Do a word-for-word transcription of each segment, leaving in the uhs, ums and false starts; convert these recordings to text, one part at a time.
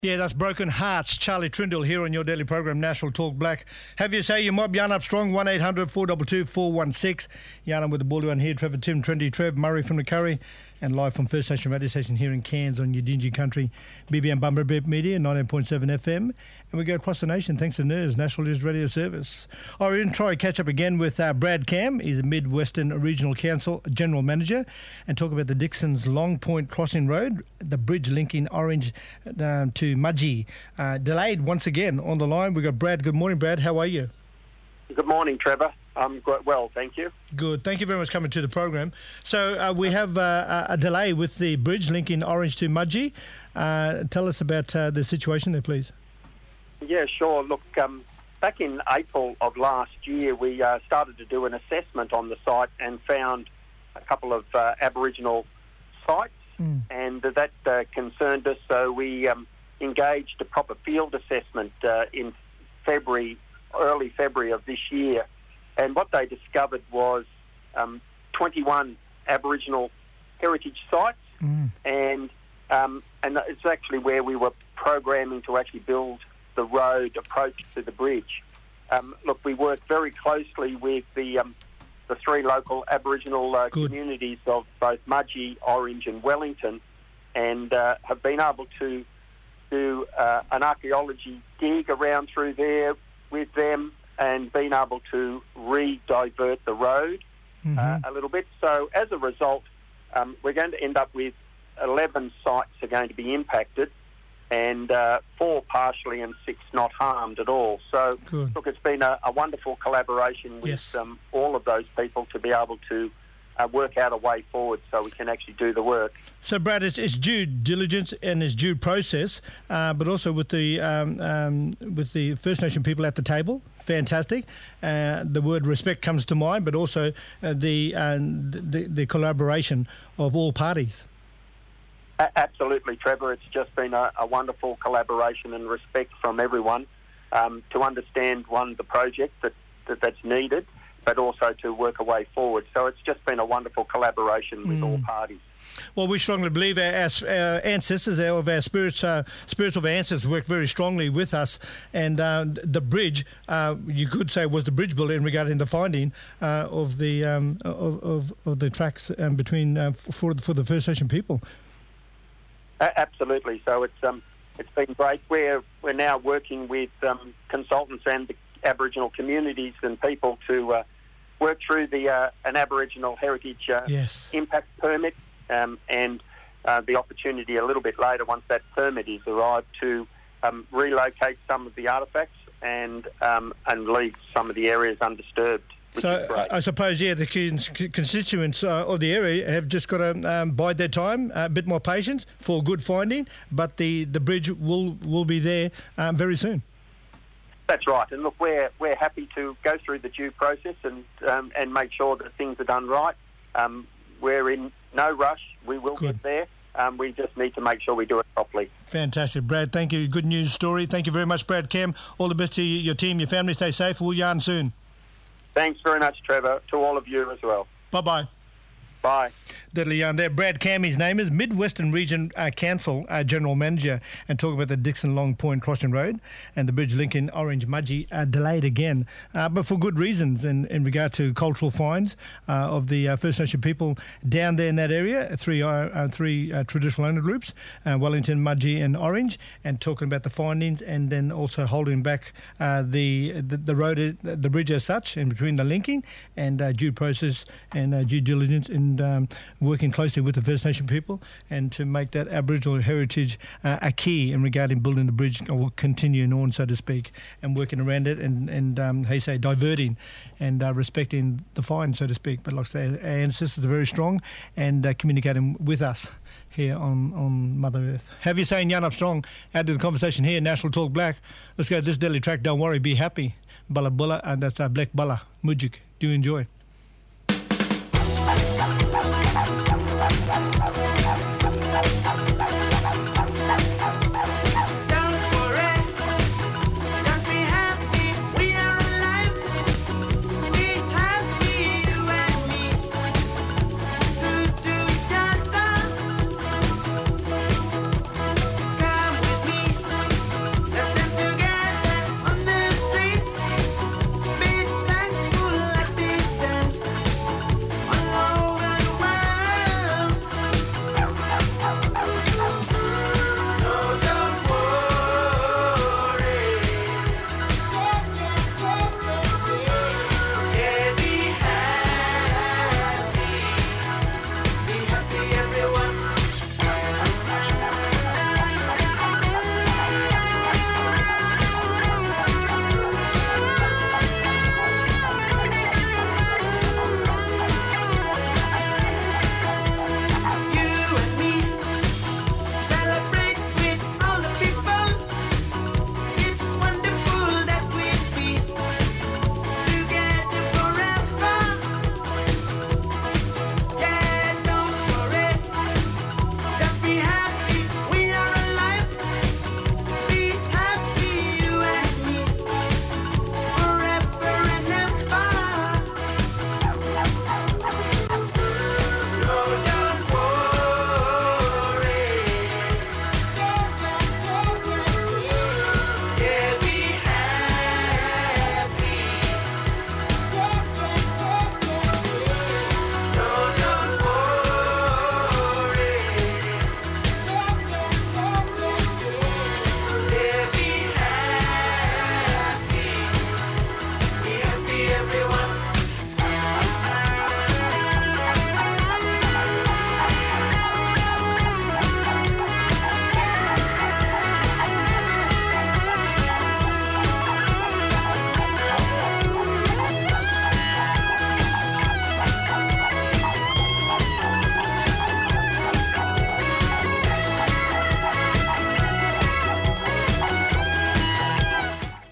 Yeah, that's Broken Hearts. Charlie Trindle here on your daily program, National Talk Black. Have you say your mob, Yarn Up Strong, one eight hundred four two two four one six. Yarn with the Baldy one here, Trevor Tim, Trendy Trev, Murray from the Curry, and live from First Nation Radio Station here in Cairns on Yidinji Country, B B M Bumper Beep Media, nineteen point seven F M. And we go across the nation thanks to N E R S, National News Radio Service. Oh, we're going to try to catch up again with uh, Brad Cam. He's a Mid-Western Regional Council General Manager, and talk about the Dixon's Long Point Crossing Road, the bridge linking Orange um, to Mudgee. Uh, delayed once again on the line. We've got Brad. Good morning, Brad. How are you? Good morning, Trevor. I'm quite well, thank you. Good. Thank you very much for coming to the program. So uh, we have uh, a delay with the bridge linking Orange to Mudgee. Uh, tell us about uh, the situation there, please. Yeah, sure. Look, um, back in April of last year, we uh, started to do an assessment on the site and found a couple of uh, Aboriginal sites, mm. and that uh, concerned us. So we um, engaged a proper field assessment uh, in February, early February of this year. And what they discovered was um, twenty-one Aboriginal heritage sites, mm. and um, and it's actually where we were programming to actually build the road approach to the bridge. Um, look, we worked very closely with the um, the three local Aboriginal uh, communities of both Mudgee, Orange and Wellington, and uh, have been able to do uh, an archaeology dig around through there with them, and been able to re-divert the road mm-hmm. uh, a little bit. So as a result, um, we're going to end up with eleven sites are going to be impacted, and uh, four partially and six not harmed at all. So, Good. Look, it's been a, a wonderful collaboration with yes. um, all of those people to be able to uh, work out a way forward so we can actually do the work. So, Brad, it's, it's due diligence and it's due process, uh, but also with the um, um, with the First Nation people at the table. Fantastic. Uh, the word respect comes to mind, but also uh, the, uh, the the collaboration of all parties. Absolutely, Trevor. It's just been a, a wonderful collaboration and respect from everyone um, to understand, one, the project that, that that's needed, but also to work a way forward. So it's just been a wonderful collaboration with mm. all parties. Well, we strongly believe our, our ancestors, our, of our spirits, uh, spirits of our ancestors work very strongly with us. And uh, the bridge, uh, you could say, was the bridge builder in regarding the finding uh, of the um, of, of, of the tracks um, between uh, for for the First Nation people. Absolutely. So it's um it's been great. We're we're now working with um, consultants and the Aboriginal communities and people to uh, work through the uh, an Aboriginal heritage uh, yes. impact permit um, and uh, the opportunity a little bit later, once that permit is arrived, to um, relocate some of the artefacts and um, and leave some of the areas undisturbed. So I, I suppose, yeah, the cons- constituents uh, of the area have just got to um, bide their time, uh, a bit more patience for good finding, but the, the bridge will will be there um, very soon. That's right, and look, we're we're happy to go through the due process and um, and make sure that things are done right. Um, we're in no rush. We will Good. get there. Um, we just need to make sure we do it properly. Fantastic, Brad. Thank you. Good news story. Thank you very much, Brad Cam. All the best to you, your team, your family. Stay safe. We'll yarn soon. Thanks very much, Trevor, to all of you as well. Bye-bye. Bye. Deadly yarn there. Brad Cam, his name is, Mid-Western Region uh, Council uh, General Manager, and talk about the Dixon Long Point Crossing Road and the bridge linking Orange Mudgee uh, delayed again, uh, but for good reasons in, in regard to cultural finds uh, of the uh, First Nation people down there in that area, three uh, uh, three uh, traditional owner groups, uh, Wellington, Mudgee and Orange, and talking about the findings and then also holding back uh, the, the the road, the bridge as such, in between the linking and uh, due process and uh, due diligence and um, working closely with the First Nation people, and to make that Aboriginal heritage uh, a key in regarding building the bridge, or continuing on, so to speak, and working around it and, and um, how you say, diverting and uh, respecting the fine, so to speak. But like I say, our ancestors are very strong and uh, communicating with us here on, on Mother Earth. Have you saying Yarn Up Strong, add to the conversation here, National Talk Black. Let's go to this daily track, Don't Worry, Be Happy, Bala Bulla, and that's uh, Black Bala, Mujik. Do enjoy. Come with me.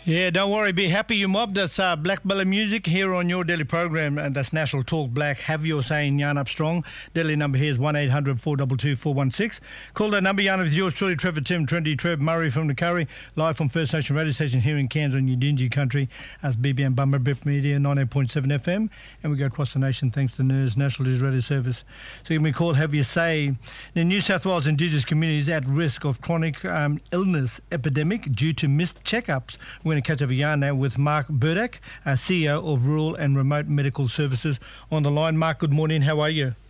Yeah, don't worry. Be happy, you mob. That's uh, Black Belly Music here on your daily program, and that's National Talk Black. Have your say in Yarn Up Strong. Daily number here is one eight hundred four two two four one six. Call that number, Yarn Up with yours truly, Trevor Tim, Trendy Trev, Murray from the Curry, live from First Nation Radio Station here in Cairns on Udingi Country as B B M Bummer Bip Media, ninety-eight point seven F M, and we go across the nation thanks to N E R S, National News Radio Service. So give me a call, have your say. The New South Wales Indigenous community is at risk of chronic um, illness epidemic due to missed checkups. We're going to catch up a yarn now with Mark Burdick, uh, C E O of Rural and Remote Medical Services on the line. Mark, good morning. How are you?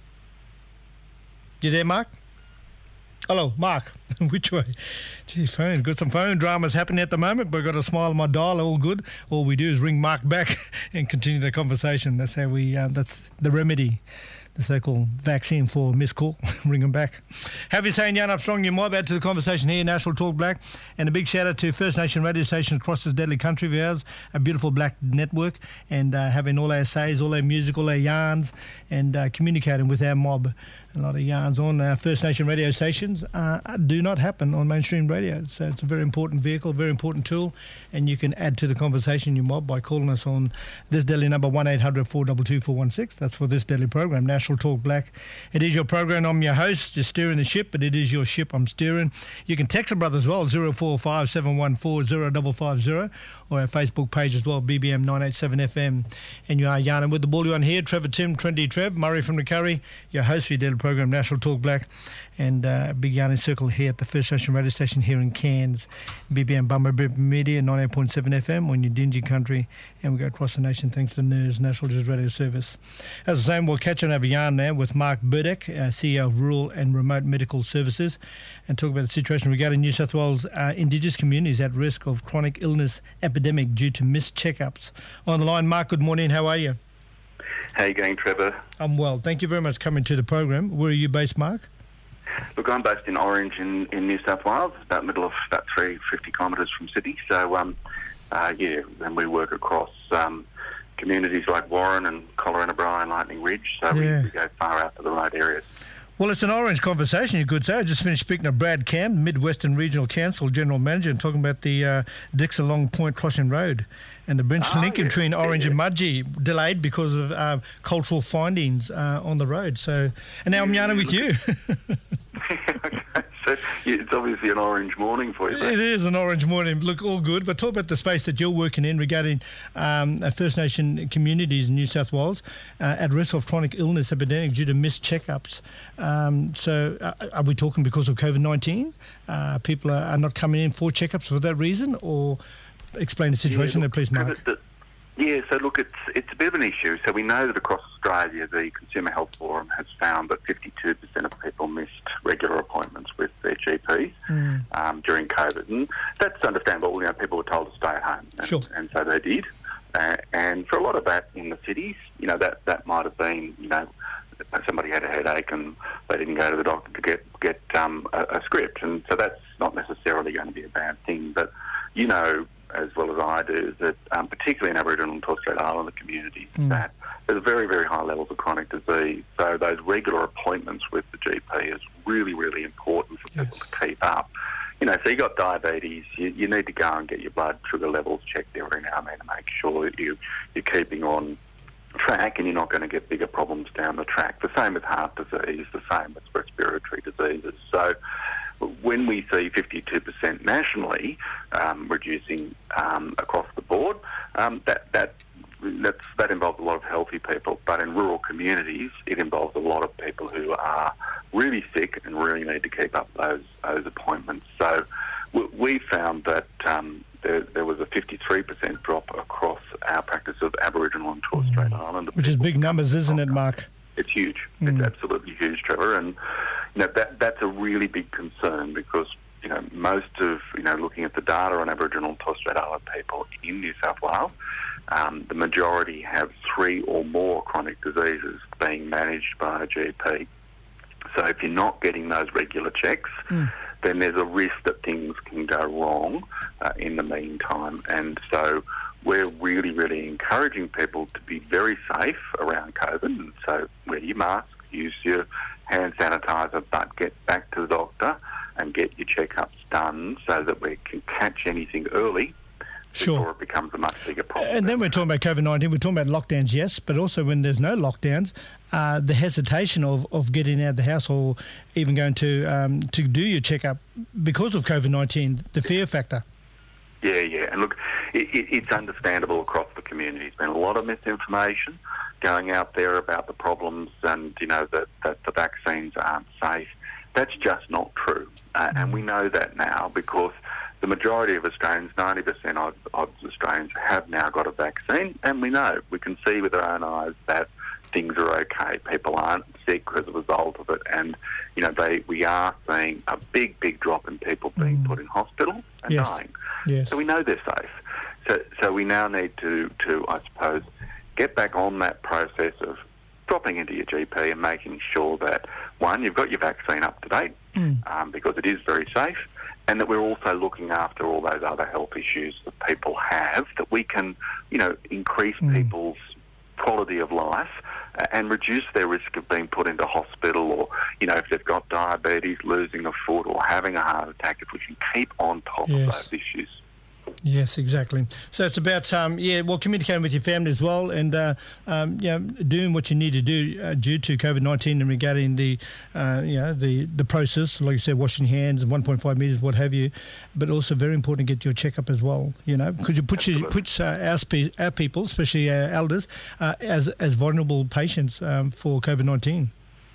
You there, Mark? Hello, Mark. Which way? Gee, phone. Got some phone dramas happening at the moment, but I've got a smile on my dial. All good. All we do is ring Mark back and continue the conversation. That's how we. Uh, that's the remedy. The so-called vaccine for missed call. Ring them back. Have you saying Yarn Up Strong, you might add to the conversation here, National Talk Black. And a big shout out to First Nation radio stations across this deadly country of ours, a beautiful black network, and uh, having all our says, all our music, all our yarns, and uh, communicating with our mob. A lot of yarns on our First Nation radio stations uh, do not happen on mainstream radio. So it's a very important vehicle, very important tool, and you can add to the conversation, you mob, by calling us on this deadly number, one eight hundred four two two four one six. That's for this deadly program, National Talk Black. It is your program. I'm your host, just steering the ship, but it is your ship I'm steering. You can text a brother as well, zero four five seven one four zero five five zero, or our Facebook page as well, B B M nine eight seven F M. And you are yarning with the bully on here, Trevor Tim, Trendy Trev, Murray from the Curry, your host for your daily program, National Talk Black, and uh, big yarning circle here at the First Nation radio station here in Cairns, B B M Bummer Bip Media, ninety-eight point seven F M on your Udingi Country, and we go across the nation thanks to N E R S, National News Radio Service. As I was saying, we'll catch on over yarn now with Mark Burdick, uh, C E O of Rural and Remote Medical Services, and talk about the situation regarding New South Wales uh, Indigenous communities at risk of chronic illness epidemic due to missed checkups. On the line, Mark, good morning. How are you? How are you going, Trevor? I'm well. Thank you very much for coming to the program. Where are you based, Mark? Look, I'm based in Orange in, in New South Wales, about middle of about three hundred fifty kilometres from Sydney. So, um, uh, yeah, and we work across um, communities like Warren and Colorado, Lightning Ridge. So yeah. we, we go far out to the right areas. Well, it's an Orange conversation, you could say. I just finished speaking to Brad Cam, Mid-Western Regional Council General Manager, and talking about the uh, Dixon Long Point Crossing Road and the bridge oh, linking yeah. between Orange yeah. and Mudgee, delayed because of uh, cultural findings uh, on the road. So, and now I'm yarning with you. Okay. So it's obviously an orange morning for you. Mate. It is an orange morning. Look, all good. But talk about the space that you're working in regarding um, First Nation communities in New South Wales uh, at risk of chronic illness epidemic due to missed checkups. Um, so uh, are we talking because of COVID nineteen? Uh, people are, are not coming in for checkups for that reason? Or explain the situation yeah, there, please, Mark. The, yeah, so look, it's it's a bit of an issue. So we know that across Australia, the Consumer Health Forum has found that fifty-two percent of people missed regular appointments with their G Ps mm. um, during COVID. And that's understandable. You know, people were told to stay at home. And, sure. and so they did. Uh, and for a lot of that in the cities, you know, that, that might have been, you know, somebody had a headache and they didn't go to the doctor to get, get um, a, a script. And so that's not necessarily going to be a bad thing. But, you know, as well as I do, that um, particularly in Aboriginal and Torres Strait Islander communities, mm. that there's very, very high levels of chronic disease. So those regular appointments with the G P is really, really important for people yes. to keep up. You know, so you got diabetes, you, you need to go and get your blood sugar levels checked every now and then to make sure that you, you're keeping on track and you're not going to get bigger problems down the track. The same with heart disease, the same with respiratory diseases. So when we see fifty-two percent nationally um, reducing um, across the board, um, that that that's, that involves a lot of healthy people. But in rural communities, it involves a lot of people who are really sick and really need to keep up those those appointments. So we, we found that um, there, there was a fifty-three percent drop across our practice of Aboriginal and Torres Strait Islander. Which is big numbers, isn't it, Mark? It's huge. Mm. It's absolutely huge, Trevor. And you know, that that's a really big concern because, you know, most of, you know, looking at the data on Aboriginal and Torres Strait Islander people in New South Wales, um, the majority have three or more chronic diseases being managed by a G P. So if you're not getting those regular checks, mm. then there's a risk that things can go wrong uh, in the meantime. And so we're really, really encouraging people to be very safe around COVID. And so wear your mask, use your hand sanitizer, but get back to the doctor and get your checkups done so that we can catch anything early Sure. before it becomes a much bigger problem. And then we're talking about COVID nineteen, we're talking about lockdowns, yes, but also when there's no lockdowns, uh, the hesitation of, of getting out of the house or even going to um, to do your checkup because of COVID nineteen, the fear factor. Yeah, yeah. And look, it, it, it's understandable across the community. There's been a lot of misinformation going out there about the problems and, you know, that, that the vaccines aren't safe. That's just not true. Uh, and we know that now because the majority of Australians, ninety percent of, of Australians, have now got a vaccine. And we know, we can see with our own eyes that things are okay. People aren't sick as a result of it. And, you know, they we are seeing a big, big drop in people being mm. put in hospital and yes. dying. Yes. So we know they're safe. So so we now need to, to, I suppose, get back on that process of dropping into your G P and making sure that, one, you've got your vaccine up to date mm. um, because it is very safe, and that we're also looking after all those other health issues that people have, that we can, you know, increase mm. people's quality of life and reduce their risk of being put into hospital or, you know, if they've got diabetes, losing a foot or having a heart attack, if we can keep on top yes. of those issues. Yes, exactly. So it's about, um, yeah, well, communicating with your family as well and, uh, um, you know, doing what you need to do uh, due to COVID nineteen and regarding the, uh, you know, the, the process, like you said, washing hands and one point five metres, what have you, but also very important to get your checkup as well, you know, because you put, you, put uh, our, spe- our people, especially our elders, uh, as, as vulnerable patients um, for COVID nineteen.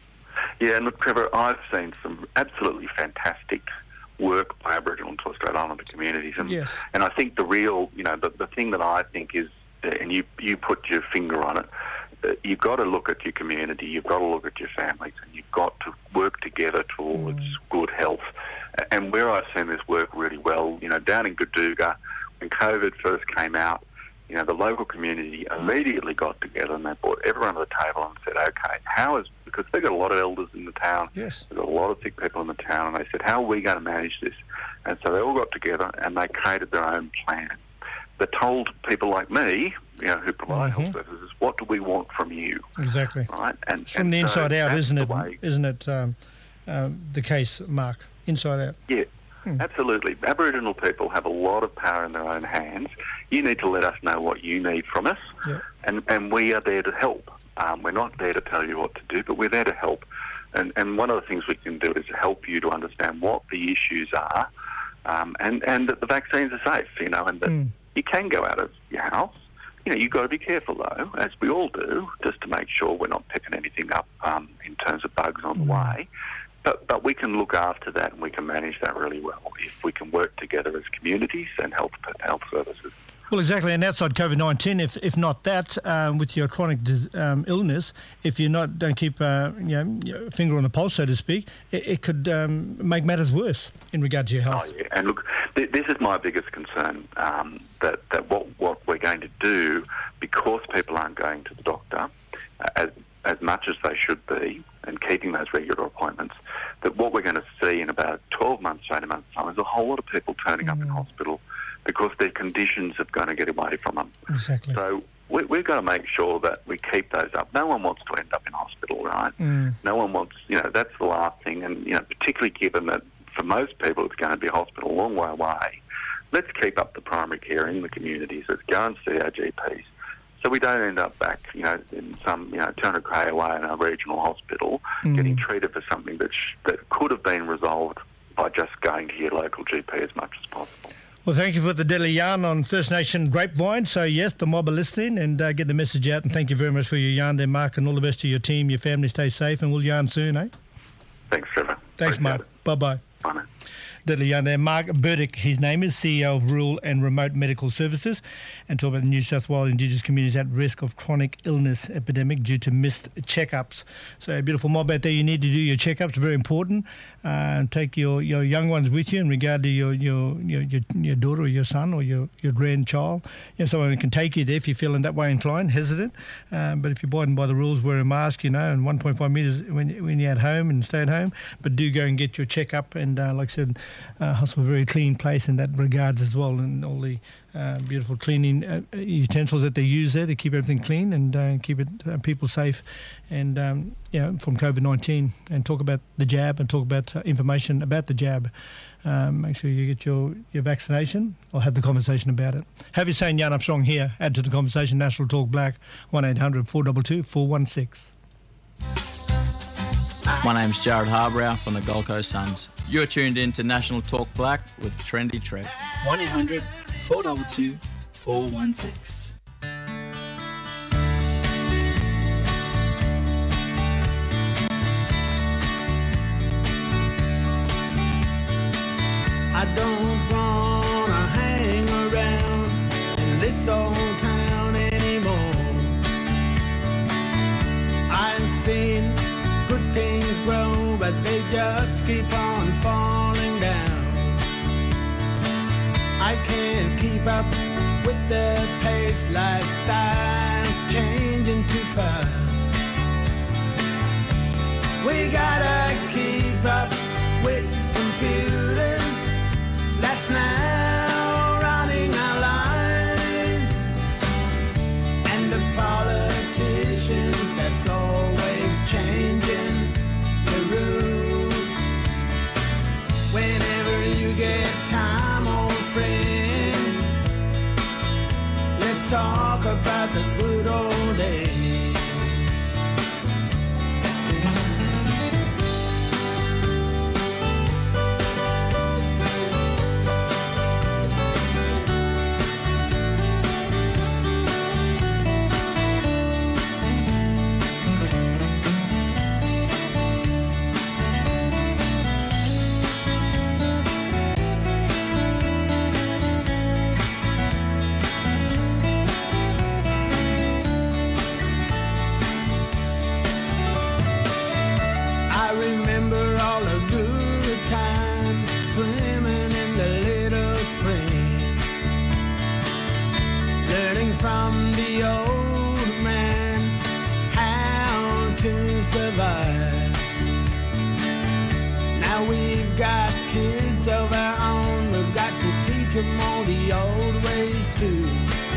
Yeah, and look, Trevor, I've seen some absolutely fantastic work by Aboriginal and Torres Strait Islander communities, and yes. and I think the real, you know, the, the thing that I think is, uh, and you you put your finger on it, uh, you've got to look at your community, you've got to look at your families, and you've got to work together towards mm. good health. And where I've seen this work really well, you know, down in Gaduga, when COVID first came out, you know, the local community immediately got together and they brought everyone to the table and said, okay, how is, because they've got a lot of elders in the town, yes. they've got a lot of sick people in the town, and they said, how are we going to manage this? And so they all got together and they created their own plan. They told people like me, you know, who provide mm-hmm. health services, what do we want from you? Exactly. Right? And, it's from and the so inside out, isn't it? Way, isn't it um, um, the case, Mark? Inside out. Yeah. Hmm. Absolutely. Aboriginal people have a lot of power in their own hands. You need to let us know what you need from us, yeah. and, and we are there to help. Um, we're not there to tell you what to do, but we're there to help. And, and one of the things we can do is help you to understand what the issues are, um, and, and that the vaccines are safe, you know, and that mm. you can go out of your house. You know, you've got to be careful, though, as we all do, just to make sure we're not picking anything up um, in terms of bugs on mm. the way. But but we can look after that and we can manage that really well if we can work together as communities and health health services. Well, exactly, and outside COVID nineteen, if if not that, um, with your chronic dis- um, illness, if you not don't keep uh, you know, your finger on the pulse, so to speak, it, it could um, make matters worse in regard to your health. Oh, yeah. And look, th- this is my biggest concern, um, that, that what, what we're going to do, because people aren't going to the doctor uh, as, as much as they should be, and keeping those regular appointments, that what we're going to see in about twelve months, eighteen months' time is a whole lot of people turning mm. up in hospital because their conditions are going to get away from them. Exactly. So we, we've got to make sure that we keep those up. No one wants to end up in hospital, right? Mm. No one wants, you know, that's the last thing. And, you know, particularly given that for most people it's going to be hospital a long way away, let's keep up the primary care in the communities. Let's go and see our G Ps. So we don't end up back, you know, in some, you know, two hundred k away in a regional hospital, mm. getting treated for something that sh- that could have been resolved by just going to your local G P as much as possible. Well, thank you for the daily yarn on First Nation Grapevine. So, yes, the mob are listening and uh, get the message out. And thank you very much for your yarn there, Mark, and all the best to your team, your family. Stay safe, and we'll yarn soon, eh? Thanks, Trevor. Thanks, Appreciate Mark. it. Bye-bye. Bye, man. Deadly yarn there. Mark Burdick, his name is, C E O of Rural and Remote Medical Services, and talk about the New South Wales Indigenous communities at risk of chronic illness epidemic due to missed checkups. So a beautiful mob out there, you need to do your checkups, very important. Uh, take your, your young ones with you in regard to your your, your, your, your daughter or your son or your, your grandchild. You know, someone who can take you there if you're feeling that way inclined, hesitant. Um, but if you're abiding by the rules, wear a mask, you know, and one point five metres when, when you're at home and stay at home. But do go and get your checkup, and uh, like I said, Uh, hospital, a very clean place in that regards as well, and all the uh, beautiful cleaning uh, utensils that they use there to keep everything clean and uh, keep it uh, people safe, and um, you know, from COVID nineteen, and talk about the jab and talk about uh, information about the jab Um, make sure you get your, your vaccination or have the conversation about it. Have your say in Yarn Up Strong here. Add to the conversation, National Talk Black, one eight hundred four two two four one six. My name's Jared Harbrow from the Gold Coast Suns. You're tuned in to National Talk Black with Trendy Trev. one eight hundred four two two four one six. I don't wanna hang around in this old town anymore. I've seen good things grow, but they just keep on falling down. I can't keep up with the pace, lifestyle's changing too fast. We gotta keep up with computers that's now running our lives, and the politicians that's always changing the rules. Whenever you get time, old friend, let's talk about the good old days. From the old man how to survive. Now we've got kids of our own, we've got to teach them all the old ways too.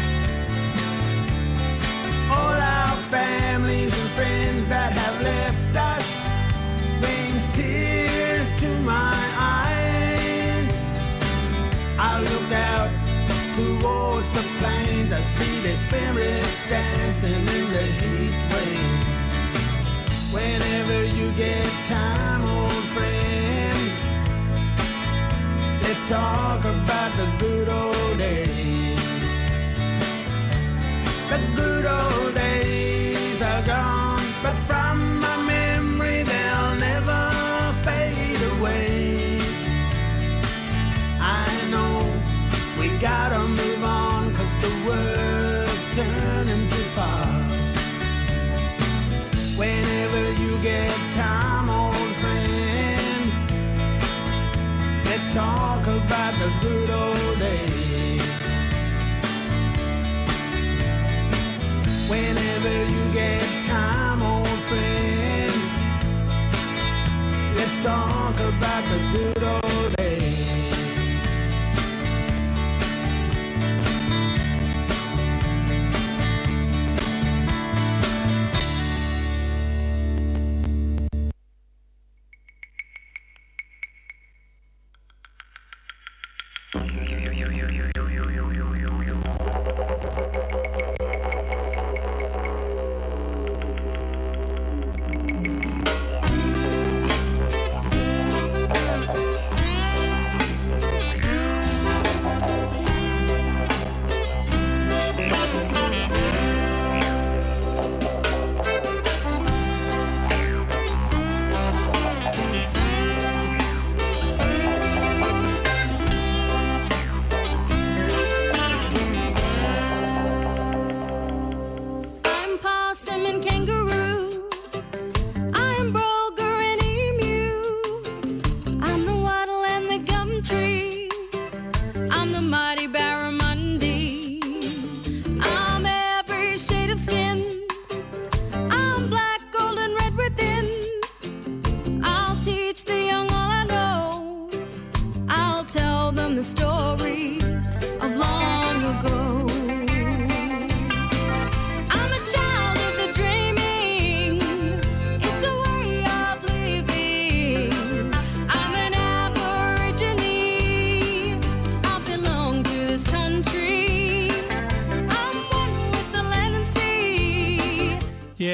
All our families and friends that have left us brings tears to my eyes. I look out towards the plains, I see their spirits dancing in the heat wave. Whenever you get time, old friend, let's talk about the good old days. The good old days are gone, but from my memory they'll never fade away. I know we gotta move on, cause the world's turning too fast. Whenever you get time, old friend, let's talk about the good old days. Whenever you get time, old friend, let's talk about the good old days.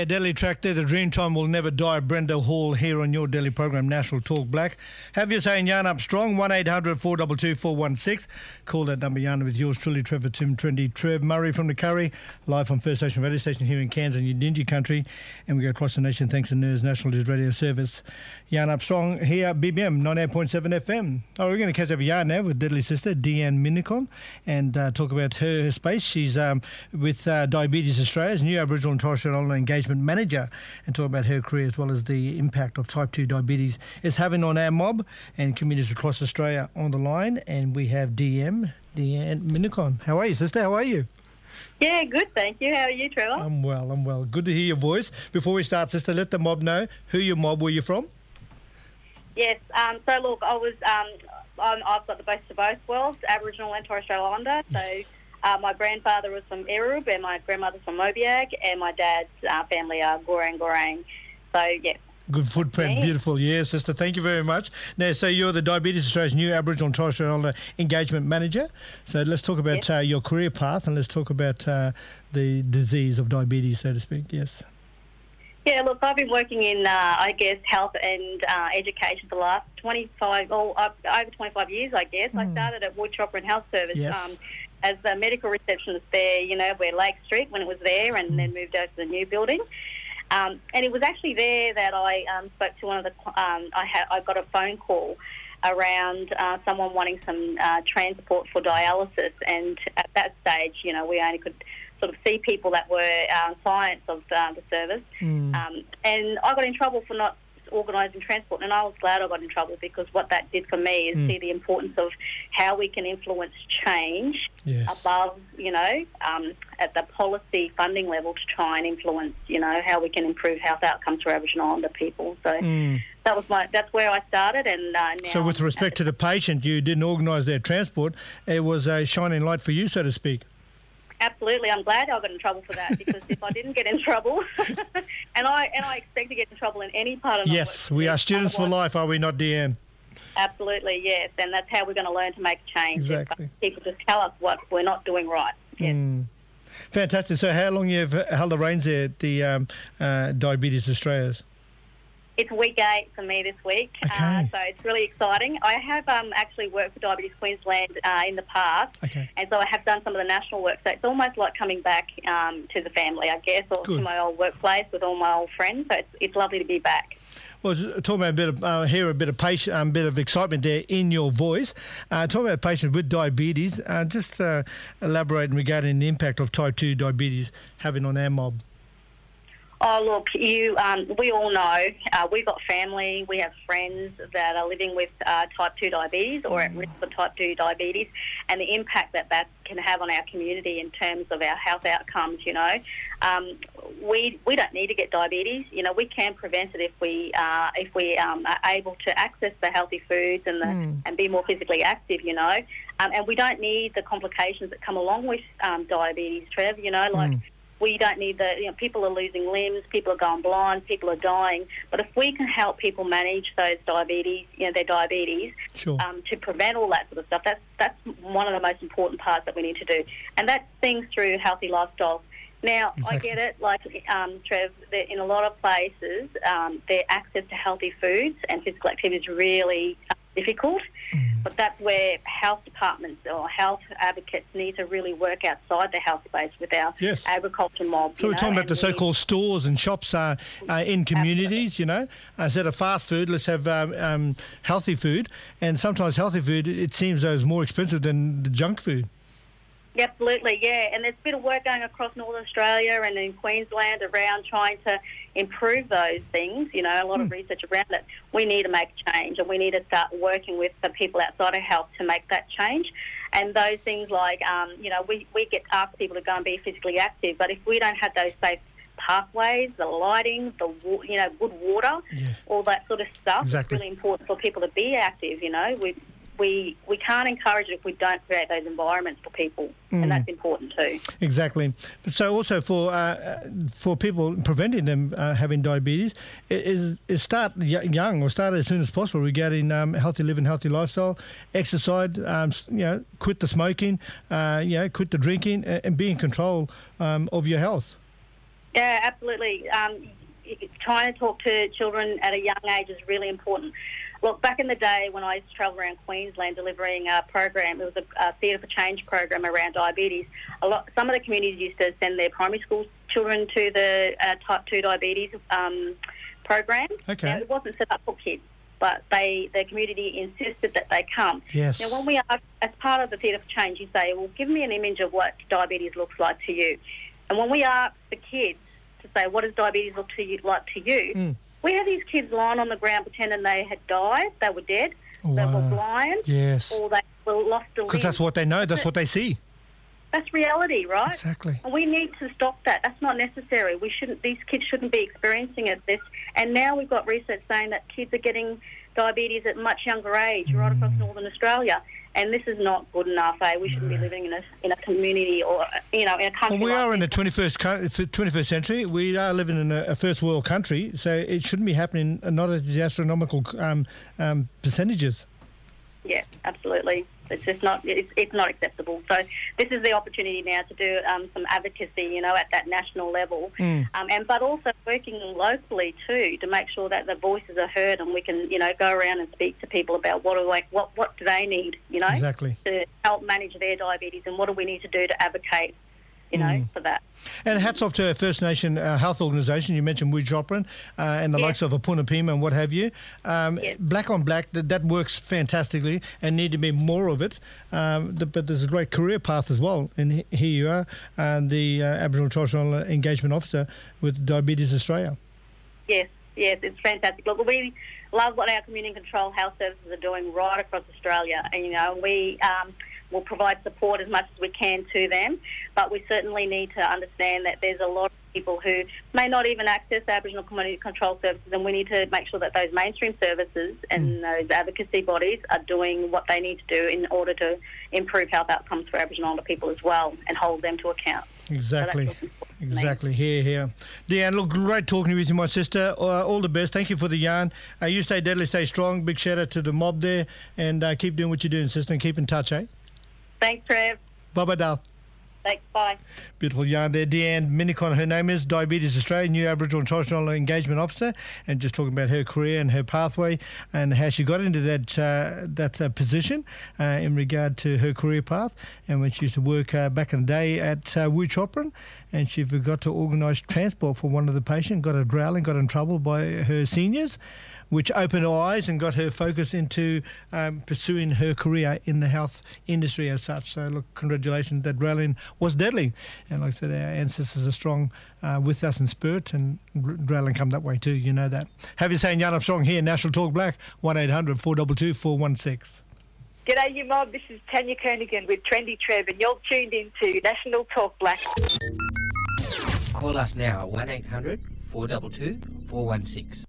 Yeah, Delhi Tractor, the dream time will never die. Brenda Hall here on your Delhi program, National Talk Black. Have you saying yarn up strong, one eight hundred four two two four one six. Call that number, yarn with yours truly, Trevor Tim Trendy. Trev Murray from the Curry, live on First Station Radio Station here in Cairns and Yidinji country. And we go across the nation thanks to N E R S National News Radio Service. Yarn up strong here at B B M ninety-eight point seven F M. Oh, we're going to catch up a yarn now with Deadly Sister, Deanne Minicon, and uh, talk about her, her space. She's um, with uh, Diabetes Australia's new Aboriginal and Torres Strait Islander Engagement Manager, and talk about her career as well as the impact of type two diabetes is having on our mob and communities across Australia on the line. And we have D M, Deanne Minicon. How are you, sister? How are you? Yeah, good, thank you. How are you, Trevor? I'm well, I'm well. Good to hear your voice. Before we start, sister, let the mob know who your mob, where you're from. Yes, um, so look, I was, um, I'm, I've got the best of both worlds, Aboriginal and Torres Strait Islander. Yes. So uh, my grandfather was from Erub and my grandmother's from Mobiag, and my dad's uh, family are Gorang Gorang. So, yeah. Good footprint, Yeah. beautiful. Yeah, sister, thank you very much. Now, so you're the Diabetes Australia's new Aboriginal and Torres Strait Islander Engagement Manager. So let's talk about Yes. uh, your career path, and let's talk about uh, the disease of diabetes, so to speak. Yes. Yeah, look, I've been working in, uh, I guess, health and uh, education for the last twenty-five, oh, uh, over twenty-five years, I guess. I started at Wood Chopper and Health Service Yes. um, as a medical receptionist there, you know, where Lake Street when it was there, and then moved out to the new building. Um, and it was actually there that I um, spoke to one of the, um, I, had, I got a phone call around uh, someone wanting some uh, transport for dialysis. And at that stage, you know, we only could sort of see people that were uh, clients of uh, the service. Mm. Um, and I got in trouble for not organising transport, and I was glad I got in trouble, because what that did for me is Mm. see the importance of how we can influence change Yes. above, you know, um, at the policy funding level to try and influence, you know, how we can improve health outcomes for Aboriginal Islander people. So Mm. that was my, that's where I started, and uh, now. So with respect to the patient, you didn't organise their transport. It was a shining light for you, so to speak. Absolutely, I'm glad I got in trouble for that, because if I didn't get in trouble, and I and I expect to get in trouble in any part of my Yes, work, we are students for otherwise- life, are we not, Deanne? Absolutely, yes, and that's how we're going to learn to make a change. Exactly. If people just tell us what we're not doing right. Yes. Mm. Fantastic. So how long you've held the reins there at the um, uh, Diabetes Australia's? It's week eight for me this week, Okay. uh, so it's really exciting. I have um, actually worked for Diabetes Queensland uh, in the past, Okay. and so I have done some of the national work. So it's almost like coming back um, to the family, I guess, or Good. to my old workplace with all my old friends. So it's, it's lovely to be back. Well, talking about a bit of, uh, hear a bit of patient, um, bit of excitement there in your voice. Uh, talking about patients with diabetes, uh, just uh, elaborate regarding the impact of type two diabetes having on our mob. Oh, look, you. Um, we all know uh, we've got family, we have friends that are living with uh, type two diabetes or at risk for type two diabetes, and the impact that that can have on our community in terms of our health outcomes, you know. Um, we we don't need to get diabetes. You know, we can prevent it if we uh, if we um, are able to access the healthy foods and the, Mm. and be more physically active, you know. Um, and we don't need the complications that come along with um, diabetes, Trev, you know, like... Mm. We don't need the, you know, people are losing limbs, people are going blind, people are dying. But if we can help people manage those diabetes, you know, their diabetes, Sure. um, to prevent all that sort of stuff, that's that's one of the most important parts that we need to do. And that's things through healthy lifestyles. Now, Exactly. I get it, like, um, Trev, that in a lot of places, um, their access to healthy foods and physical activity is really uh, difficult. Mm. But that's where health departments or health advocates need to really work outside the health space with our Yes. agriculture mob. So you we're know, talking about and the we need- so-called stores and shops uh, uh, in communities, you know. Instead of fast food, let's have um, um, healthy food. And sometimes healthy food, it seems though, is more expensive than the junk food. Absolutely, yeah. And there's a bit of work going across North Australia and in Queensland around trying to improve those things, you know, a lot of research around it. We need to make a change, and we need to start working with the people outside of health to make that change. And those things like, um, you know, we, we get asked people to go and be physically active, but if we don't have those safe pathways, the lighting, the wa- you know, good water, Yeah. all that sort of stuff, Exactly. it's really important for people to be active, you know. We we we can't encourage it if we don't create those environments for people, Mm. and that's important too. Exactly. So also for uh, for people preventing them uh, having diabetes is is start y- young or start as soon as possible regarding um, healthy living, healthy lifestyle, exercise. Um, s- you know, quit the smoking. Uh, you know, quit the drinking, and, and be in control um, of your health. Yeah, absolutely. Um, trying to talk to children at a young age is really important. Look, back in the day when I used to travel around Queensland delivering a program, it was a, a Theatre for Change program around diabetes. A lot, some of the communities used to send their primary school children to the uh, type two diabetes um, program. Okay. Now, it wasn't set up for kids, but they the community insisted that they come. Yes. Now, when we are, as part of the Theatre for Change, you say, well, give me an image of what diabetes looks like to you. And when we ask the kids to say, what does diabetes look to you, like to you, mm. we have these kids lying on the ground pretending they had died, they were dead, wow. they were blind, yes. or they were lost a limb. Because that's what they know, that's what they see. That's reality, right? Exactly. And we need to stop that. That's not necessary. We shouldn't. These kids shouldn't be experiencing it. This, and now we've got research saying that kids are getting diabetes at much younger age, mm. right across Northern Australia. And this is not good enough, eh? We shouldn't no. be living in a in a community or, you know, in a country. Well, we like are this. in the twenty-first, twenty-first century. We are living in a, a first world country, so it shouldn't be happening not at the astronomical um, um, percentages. Yeah, absolutely. It's just not. It's, it's not acceptable. So this is the opportunity now to do um, some advocacy, you know, at that national level, mm. um, and but also working locally too to make sure that the voices are heard and we can, you know, go around and speak to people about what are like what what do they need, you know, exactly to help manage their diabetes and what do we need to do to advocate. You know, mm. for that. And hats off to a First Nation uh, health organisation. You mentioned Wuchopran uh, and the yes. likes of Apunapima and what have you. Um, yes. Black on black, that, that works fantastically and need to be more of it. Um, the, but there's a great career path as well. And he, here you are, uh, the uh, Aboriginal and Torres Strait Islander Engagement Officer with Diabetes Australia. Yes, yes, it's fantastic. Look, we love what our community control health services are doing right across Australia. And, you know, we... Um, We'll provide support as much as we can to them, but we certainly need to understand that there's a lot of people who may not even access Aboriginal community control services, and we need to make sure that those mainstream services and mm. those advocacy bodies are doing what they need to do in order to improve health outcomes for Aboriginal and Islander people as well and hold them to account. Exactly. So exactly. Here, here. Deanne, look, great talking with you, my sister. Uh, all the best. Thank you for the yarn. Uh, you stay deadly, stay strong. Big shout out to the mob there, and uh, keep doing what you're doing, sister, and keep in touch, eh? Thanks, Trev. Bye-bye, Dal. Thanks, bye. Beautiful yarn there. Deanne Minicon, her name is, Diabetes Australia, new Aboriginal and Torres Strait Islander Engagement Officer, and just talking about her career and her pathway and how she got into that uh, that uh, position uh, in regard to her career path, and when she used to work uh, back in the day at uh, Wuchopran, and she forgot to organise transport for one of the patients, got her growling, got in trouble by her seniors, which opened her eyes and got her focus into um, pursuing her career in the health industry as such. So, look, congratulations, that rallying was deadly. And like I said, our ancestors are strong uh, with us in spirit, and rallying come that way too, you know that. Have you saying Yarn Strong here, National Talk Black, one eight hundred four two two four one six. G'day, you mob. This is Tanya Kernigan with Trendy Trev, and you're tuned in to National Talk Black. Call us now at one eight hundred four two two four one six.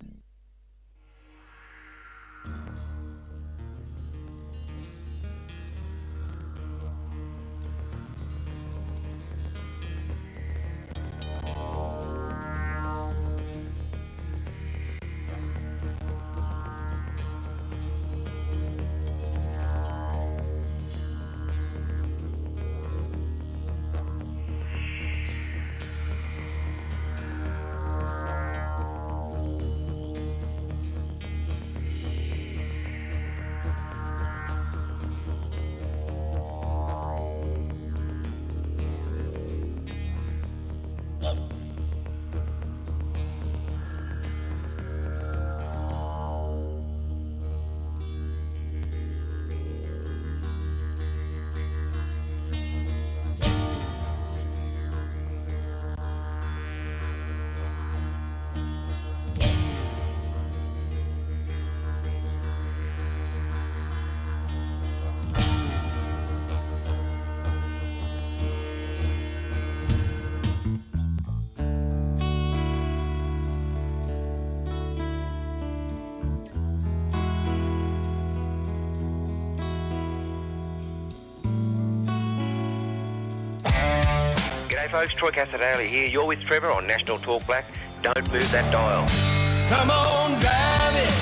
G'day folks, Troy Casadale here. You're with Trevor on National Talk Black. Don't move that dial. Come on, drive it.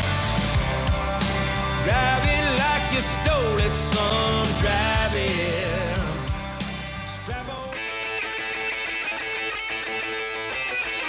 Drive it like you stole it, son. Drive it. Strap on.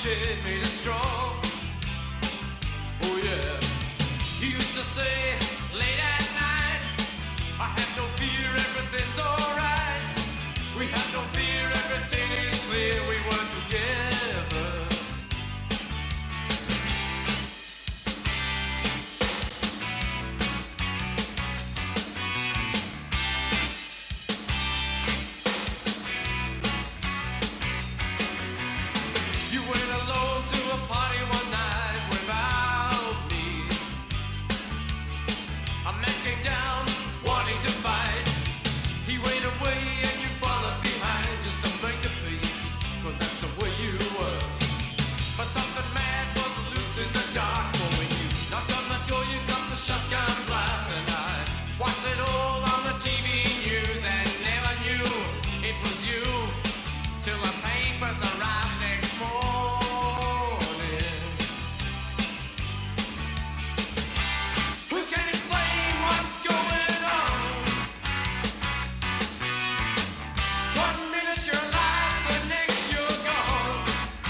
bloodshed made us strong. Oh yeah. He used to say late at night, I have no fear, everything's alright. We have no fear, everything is clear, we were together. You went alone to a party one night without me. A man came down wanting to fight. He went away and you followed behind just to make the peace, 'cause that's the way you were. But something mad was loose in the dark, for when you knocked on the door you got the shotgun blast. And I watched it all on the T V news and never knew it was you till the papers arrived next morning. Who can explain what's going on? One minute you're alive, the next you're gone.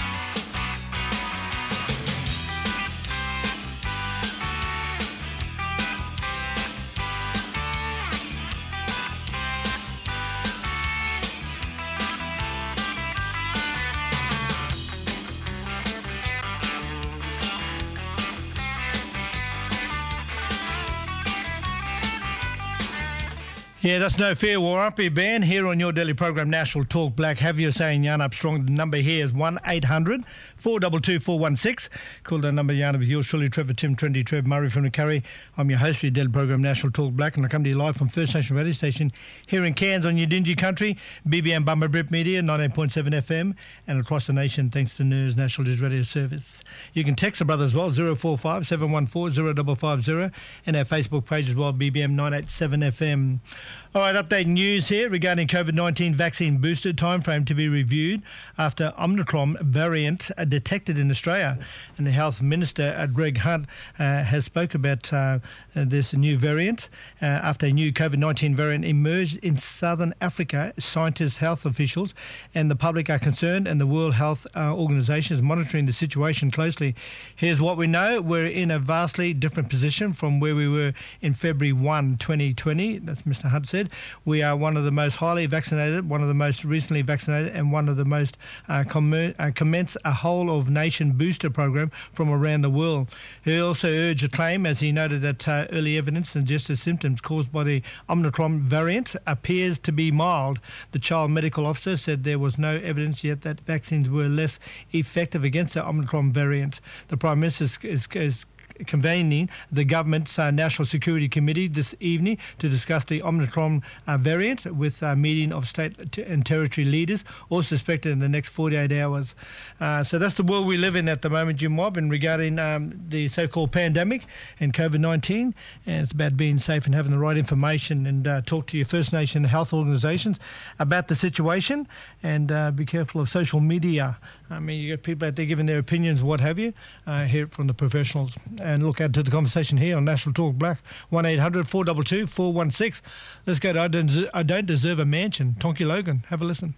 Yeah, that's No Fear Warumpi Band here on your daily program, National Talk Black. Have you saying Yarn Up Strong? The number here is one eight hundred four two two four one six. Call that number, Yarn Up with yours truly, Trevor Tim, Trendy Trev Murray from the Curry. I'm your host for your daily program, National Talk Black, and I come to you live from First Nation Radio Station here in Cairns on your dingy country, B B M Bummer Brit Media, ninety-eight point seven F M, and across the nation thanks to N E R S National News Radio Service. You can text the brother as well, zero four five seven one four zero five five zero, and our Facebook page as well, B B M nine eight seven F M. All right, updating news here regarding COVID nineteen vaccine booster timeframe to be reviewed after Omicron variant uh, detected in Australia. And the Health Minister, uh, Greg Hunt, uh, has spoke about uh, this new variant uh, after a new COVID nineteen variant emerged in Southern Africa. Scientists, health officials and the public are concerned, and the World Health uh, Organization is monitoring the situation closely. Here's what we know. We're in a vastly different position from where we were in February first, twenty twenty. That's Mister Hunt said. We are one of the most highly vaccinated, one of the most recently vaccinated, and one of the most uh, com- uh, commence a whole of nation booster program from around the world. He also urged a claim, as he noted that uh, early evidence suggests the symptoms caused by the Omicron variant appears to be mild. The child medical officer said there was no evidence yet that vaccines were less effective against the Omicron variant. The Prime Minister is, is, is convening the government's uh, National Security Committee this evening to discuss the Omicron uh, variant with a meeting of state t- and territory leaders, all suspected in the next forty-eight hours. Uh, so that's the world we live in at the moment, Jim Mob, and regarding um, the so-called pandemic and COVID nineteen. And it's about being safe and having the right information, and uh, talk to your First Nation health organisations about the situation, and uh, be careful of social media. I mean, you got people out there giving their opinions, what have you. Uh, hear it from the professionals. And look out to the conversation here on National Talk Black, one eight hundred four two two four one six. Let's go to I Don't, I Don't Deserve a Mansion, Tonky Logan. Have a listen.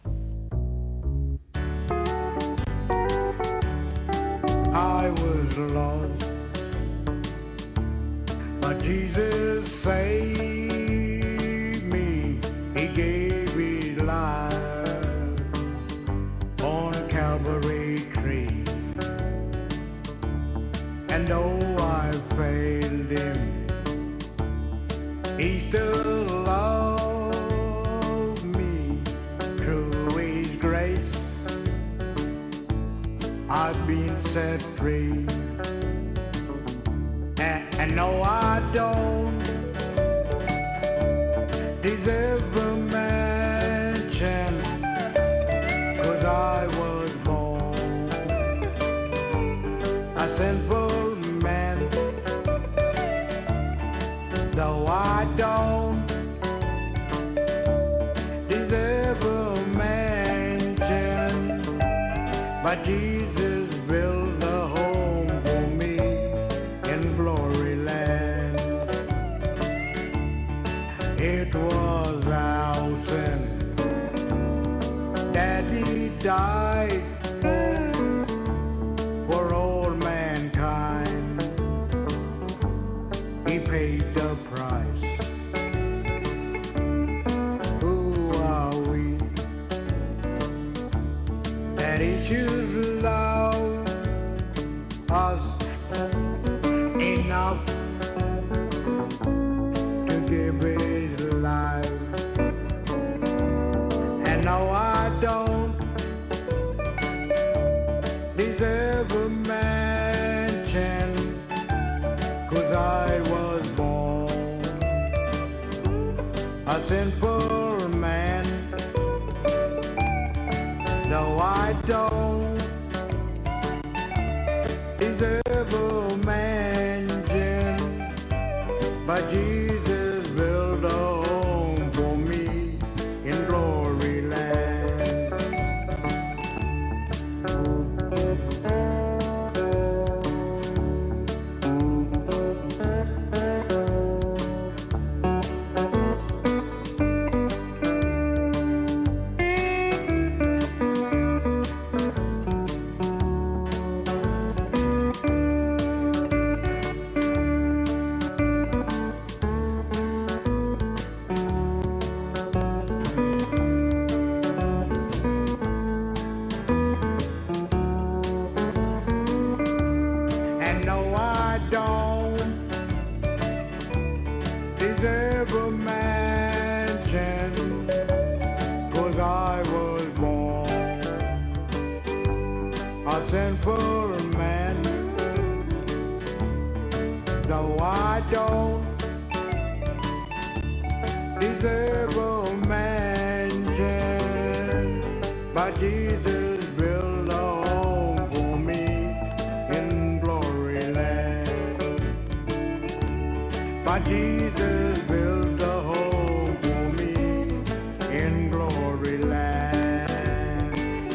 I was lost, but Jesus saved me. He gave his life on Calvary tree. And though I failed him, he still loved me. Through his grace, I've been set free. And, and no, I don't deserve a mansion, 'cause I was born a sinful man. Though I don't deserve a mansion, but Jesus built a home for me in glory land. It was our sin that he died for, His love us enough to give His life. And no, I don't deserve a mansion, 'cause I was born a sinful man. No, I don't deserve a mansion, but Jesus built a home for me in glory land. And no, I don't deserve a mansion, 'cause I was born a sinful man. Though I don't deserve a mansion, but Jesus built a home for me in glory land. But Jesus built a home for me in glory land.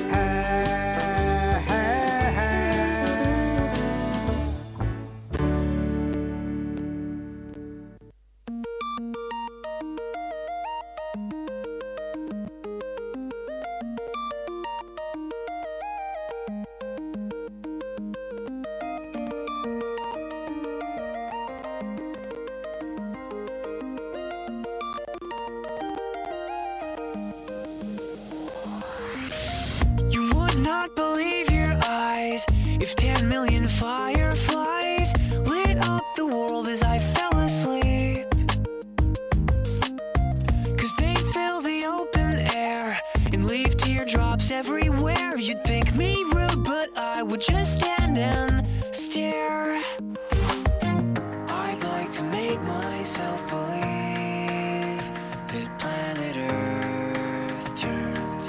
Ah, ah, ah. You would not believe your eyes if ten million fireflies lit up the world as I fell asleep. 'Cause they fill the open air and leave teardrops everywhere. You'd think me rude, but I would just stand and stare. I'd like to make myself believe that planet Earth turns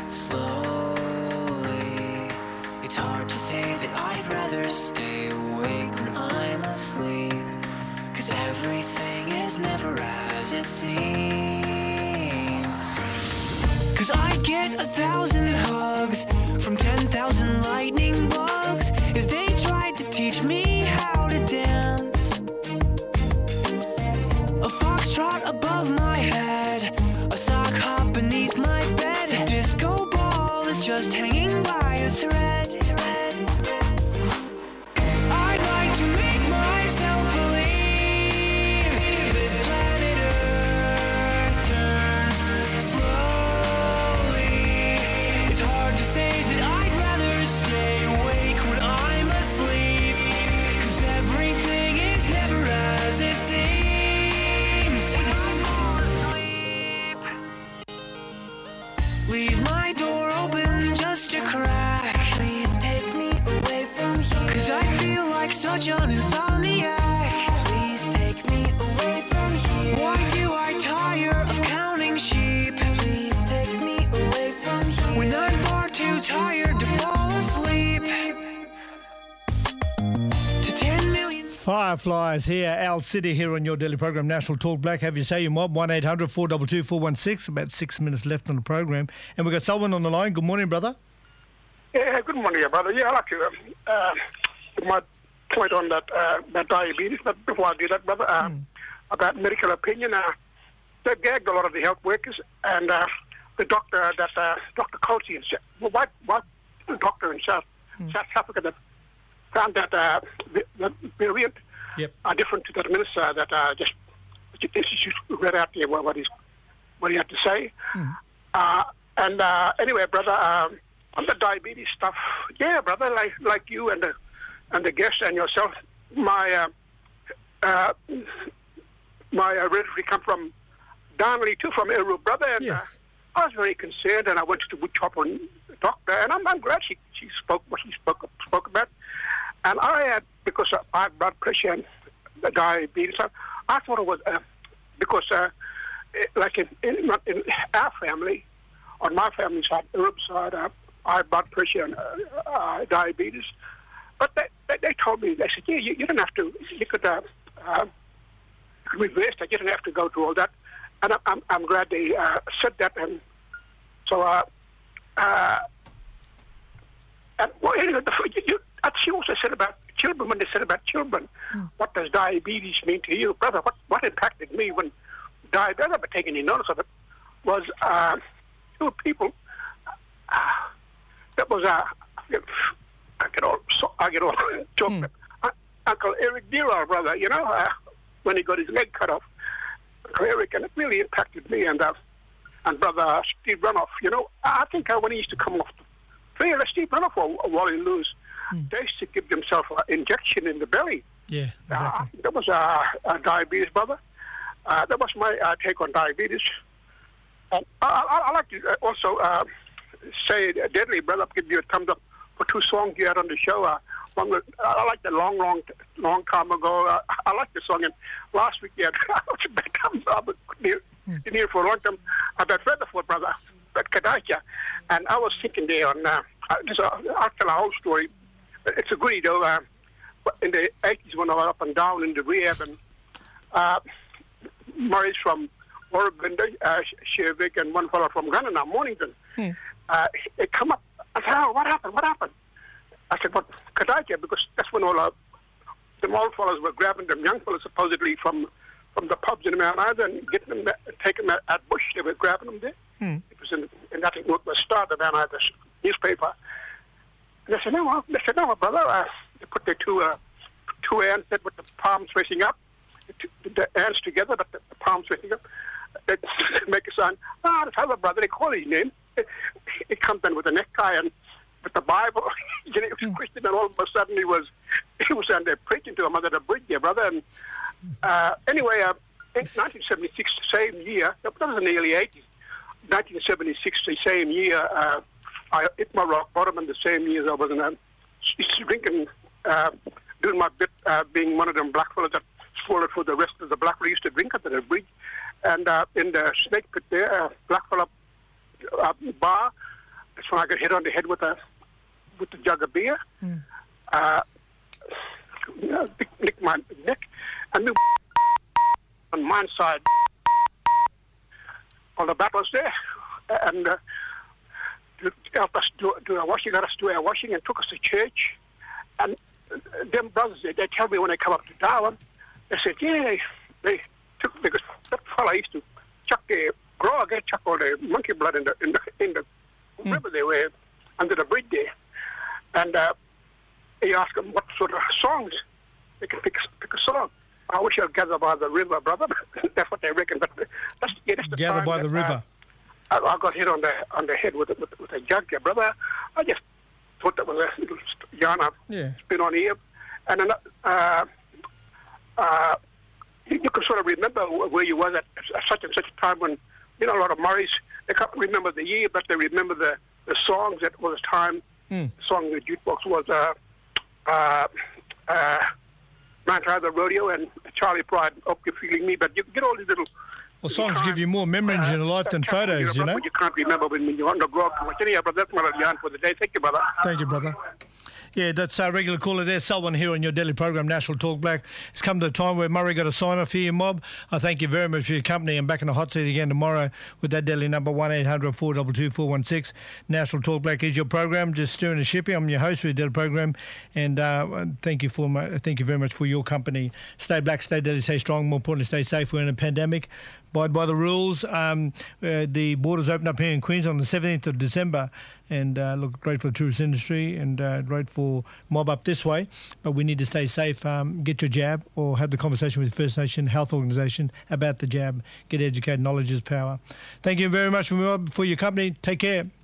slowly. It's hard to say that I'd rather stay awake when I'm asleep, 'cause everything is never as it seems. 'Cause I get a thousand hugs from ten thousand lightning bugs as they tried to teach me how to dance. A foxtrot above my head, a sock hop beneath my bed. A disco ball is just hanging by a thread. I'd like to make myself believe that planet Earth turns slowly. It's hard to say that I'd rather stay awake when I'm asleep, 'cause everything is never as it seems. Leave my door open just a crack. Please take me away from here, 'cause I feel like such an insomniac. Please take me away from here. Why do I tire of counting sheep? Please take me away from here, when I'm far too tired to fall asleep. To ten million Fireflies here, Al City here on your daily program, National Talk Black. Have you say your mob, one eight hundred four two two four one six. About six minutes left on the program. And we've got someone on the line. Good morning, brother. Yeah, good morning, brother. Yeah, I'd like to um, uh, put my point on that, uh, that diabetes. But before I do that, brother, uh, mm. about medical opinion, uh, they gagged a lot of the health workers, and uh, the doctor, that uh, Doctor Coates, well, white, white doctor in South mm. South Africa, that found that uh, the, the variant yep. are different to that minister that uh, just this is read out there what, what, he's, what he had to say. Mm. Uh, and uh, anyway, brother, um, on the diabetes stuff, yeah, brother, like like you and the and the guest and yourself, my uh, uh, my uh, relative come from Darnley too, from Eru, brother, and Yes. uh, I was very concerned, and I went to the Woodchopper doctor, and I'm, I'm glad she she spoke what she spoke spoke about, and I had because of I had blood pressure and the diabetes, I, I thought it was uh, because uh, it, like in, in in our family, on my family side, Arab side, uh, I had blood pressure and uh, uh, diabetes. But they, they, they told me, they said, yeah, you, you don't have to, you could, uh, uh, you could reverse that, you don't have to go through all that. And I'm, I'm, I'm glad they uh, said that. And so, uh, uh, and well, anyway, the, you, you, she also said about children, when they said about children, mm. what does diabetes mean to you? Brother, what, what impacted me when diabetes, I never taken any notice of it, was uh, two people, uh, that was, uh, I get all, so, I get all choked mm. uh, Uncle Eric Dear, brother, you know, uh, when he got his leg cut off. Uncle Eric, and it really impacted me, and uh, and brother Steve Runoff, you know, I think uh, when he used to come off the field, Steve Runoff or, or Wally Lewis, mm. they used to give themselves an injection in the belly. Yeah, exactly. Uh, that was uh, uh, diabetes, brother. Uh, that was my uh, take on diabetes. And I, I, I like to also uh, say, Deadly, brother, I'll give you a thumbs up for two songs you had on the show. Uh, one was, I like the long, long, long time ago. Uh, I like the song. And last week you had thumbs up. Didn't hear for a long time about Rutherford, brother, at Kadakia. And I was thinking there on, uh, this, uh, I'll tell a whole story. It's a goodie, though. Uh, in the eighties when I was up and down in the rehab, and uh, Murray's from Oregon, uh, Shervik, and one fellow from Gunnersdale, Mornington. Hmm. Uh, it come up. I said, oh, what happened? What happened? I said, what, Kadakia? Because that's when all uh, the old fellows were grabbing them young fellows supposedly from from the pubs in Mount Isa and getting them, taking them at Bush. They were grabbing them there. Hmm. It was in, in I think, the start of Mount Isa newspaper. And they said, no, well, they said, no, brother. Uh, they put their two uh, two hands with the palms facing up, the, the hands together, but the, the palms facing up. They make a sign. Ah, this other brother, they call his name. It, it comes in with a necktie and with the Bible. You know, it was Christian, and all of a sudden he was he was down there preaching to him under the bridge there, brother. And uh, anyway, uh, in nineteen seventy-six, the same year, that was in the early eighties, nineteen seventy-six, the same year, uh, I hit my rock bottom, and the same year I was in, um, drinking, uh, doing my bit, uh, being one of them black fellas that swallowed for the rest of the black fellas used to drink under the bridge. And uh, in the snake pit there, uh, black fella uh, bar, that's when I got hit on the head with a with a jug of beer. Mm. Uh, nicked my neck, and on my side, on the battles there, and uh, helped us do, do our washing, got us to our washing, and took us to church. And uh, them brothers, they, they tell me when they come up to Darwin, they said, yeah, they took, because that fella used to chuck their grog, they chuck all the monkey blood in the in the, in the mm. river they were under the bridge there. And uh, he asked them what sort of songs they can pick, pick a song. I wish I'd gather by the river, brother. That's what they reckon. But that's, yeah, that's the gather time by that, the river. Uh, I, I got hit on the on the head with a, with, with a jug there, brother. I just thought that was a little yarn I yeah. spin on here. And then, uh, uh, you, you can sort of remember where you was at, at such and such a time when, you know, a lot of Murrays, they can't remember the year, but they remember the, the songs that was time. Mm. The song in the jukebox was uh, uh, uh, Mount Isa Rodeo and Charlie Pride, Hope You're Feeling Me. But you get all these little... Well, songs give you more memories uh, in life than photos, you know? You can't remember when you're on the grog. Anyhow, brother, that's my yarn for the day. Thank you, brother. Thank you, brother. Yeah, that's our regular caller there, someone here on your daily program, National Talk Black. It's come to a time where Murray got a sign-off here, Mob. I thank you very much for your company. I'm back in the hot seat again tomorrow with that daily number, one eight hundred four two two four one six. National Talk Black is your program, just stirring the shipping. I'm your host for your daily program, and uh, thank you for my, thank you very much for your company. Stay black, stay deadly, stay strong. More importantly, stay safe. We're in a pandemic. Abide by the rules. Um, uh, the borders open up here in Queensland on the seventeenth of December, and uh, look, great for the tourist industry and uh, great for mob up this way. But we need to stay safe. Um, get your jab or have the conversation with the First Nation Health Organisation about the jab. Get educated. Knowledge is power. Thank you very much for, for your company. Take care.